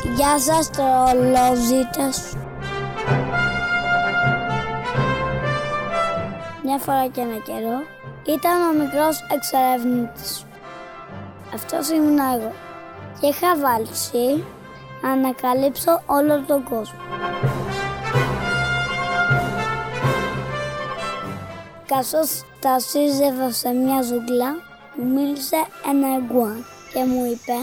Γεια σας τρολόζητες. Μια φορά και ένα καιρό ήταν ο μικρός εξερευνήτης. Αυτός ήμουν εγώ και είχα βάλσει να ανακαλύψω όλο τον κόσμο. Καθώς τα σύζευα σε μια ζούγκλα, μου μίλησε ένα ιγκουάν και μου είπε: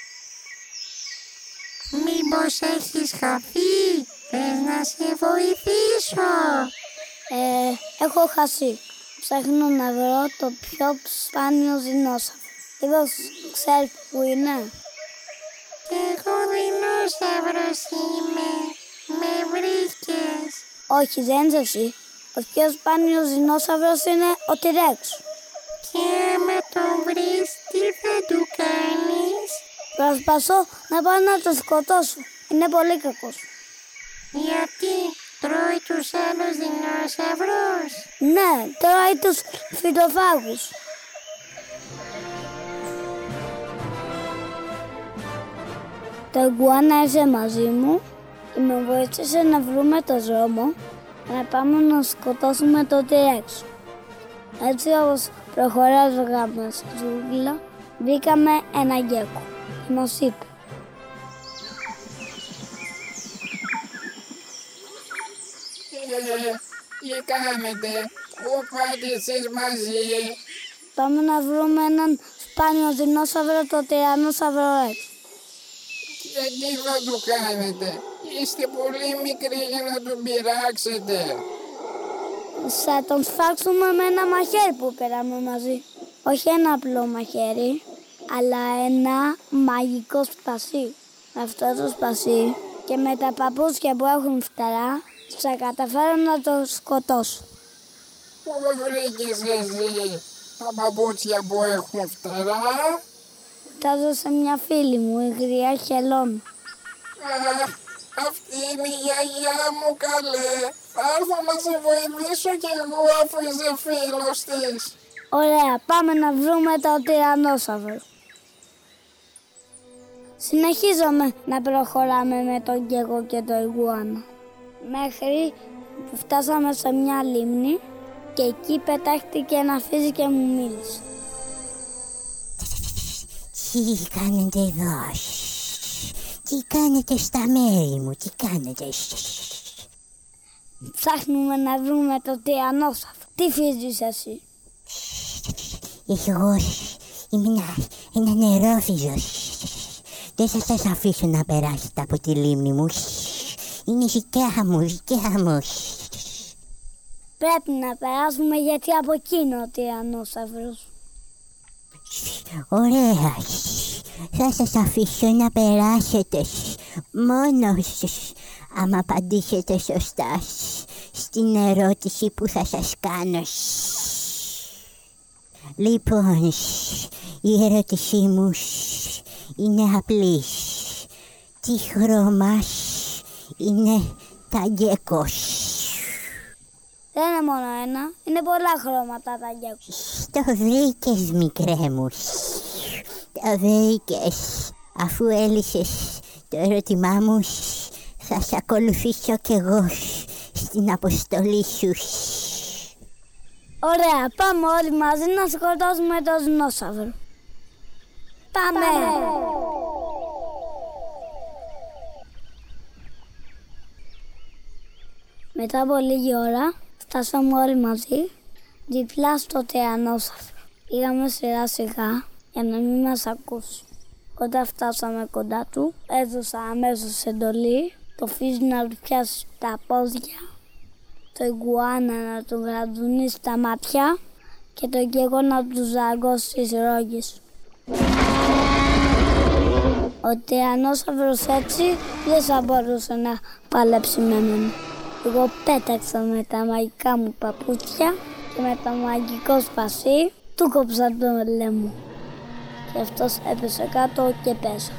«Μήπως έχεις χαθεί, θες να σε βοηθήσω?» Έχω χάσει. Ψάχνω να βρω το πιο σπάνιο δεινόσαυρο. Είδος, ξέρεις που είναι? Εγώ δεινόσαυρος είμαι. Με βρήκες. Όχι, δεν είσαι εσύ. Ο πιο σπάνιος δεινόσαυρος είναι ο T-Rex. Και άμα τον βρεις, τι θα του κάνεις? Προσπαθώ να πάω να το σκοτώσω. Είναι πολύ κακός. Γιατί τρώει τους άλλους δεινόσαυρους? Ναι, τρώει τους φυτοφάγους. Το ιγκουάνα ήρθε μαζί μου και με βοήθησε να βρούμε το δρόμο για να πάμε να σκοτώσουμε το T-Rex. Έτσι όπως προχωράζαμε στη ζούγκλα, βρήκαμε ένα γκέκο και μας είπε: Τι κάνετε, πού πάτε εσείς μαζί? Πάμε να βρούμε έναν σπάνιο δεινόσαυρο, το τυρανόσαυρο Ρεξ. Γιατί θα του κάνετε? Είστε πολύ μικροί για να τον πειράξετε. Θα τον σφάξουμε με ένα μαχαίρι που πήραμε μαζί. Όχι ένα απλό μαχαίρι, αλλά ένα μαγικό σπασί. Με αυτό το σπασί και με τα παπούτσια που έχουν φτερά, θα καταφέρω να το σκοτώσω. Πού βρήκες εσύ τα παπούτσια που έχουν φτερά? Τα έδωσε μια φίλη μου, η γριά Χελώνα. Αυτή είναι η γιαγιά μου, καλέ. Θα έρθω να σε βοηθήσω κι εγώ αφού είσαι φίλος της. Ωραία, πάμε να βρούμε το τυρανόσαυρο. Συνεχίζαμε να προχωράμε με τον γκέκο και το ιγκουάνα. Μέχρι που φτάσαμε σε μια λίμνη και εκεί πετάχτηκε ένα φύζι και μου μίλησε. Τι κάνετε εδώ? Τι κάνετε στα μέρη μου? Τι κάνετε? Ψάχνουμε να βρούμε το τυρανόσαυρο. Τι φύζεις εσύ? Εγώ είμαι ένα νερόφυζος. Δεν θα σας αφήσω να περάσετε από τη λίμνη μου. Είναι δικιά μου, δικιά μου. Πρέπει να περάσουμε γιατί από εκεί είναι ο τυρανόσαυρος. Ωραία. Θα σας αφήσω να περάσετε μόνο άμα απαντήσετε σωστά στην ερώτηση που θα σας κάνω. Λοιπόν, η ερώτησή μου είναι απλή. Τι χρώμα είναι τα γκέκος? Δεν είναι μόνο ένα, είναι πολλά χρώματα τα γκέκο. Το βρήκες, μικρέ μου. Το βρήκες. Αφού έλυσες το ερώτημά μου, θα σε ακολουθήσω κι εγώ στην αποστολή σου. Ωραία, πάμε όλοι μαζί να σκοτώσουμε το δεινόσαυρο. Πάμε! Μετά από λίγη ώρα φτάσαμε όλοι μαζί διπλά στο τυρανόσαυρο. Πήγαμε σιγά σιγά για να μην μας ακούσει. Όταν φτάσαμε κοντά του, έδωσα αμέσως εντολή το φύζι να του πιάσει τα πόδια, το ιγκουάνα να του γραντουνίσει τα μάτια και το γκέκο να του ζαγκώσει τις ρόγες. Ο τυρανόσαυρος έτσι δεν θα μπορούσε να παλέψει με μένα. Εγώ πέταξα με τα μαγικά μου παπούτσια και με το μαγικό σπασί του κόψα το λαιμό. Και αυτός έπεσε κάτω και πέσα.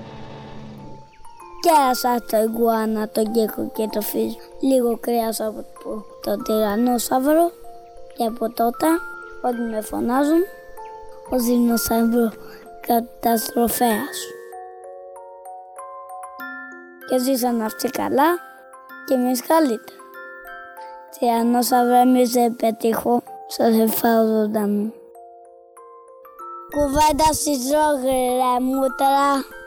Κέρασα το ιγκουάνα, το γκέκο και το φύζι. Λίγο κρέας από το τυρανόσαυρο και από τότε όλοι με φωνάζουν ο δεινόσαυρο καταστροφέας. και ζήσαν αυτοί καλά και εμείς καλύτερα. Και αν όσα εμείς δεν πετύχω, σας ευχαριστώ ζωντανού. Κουβέντα στη ζωή, ρε μούτρα.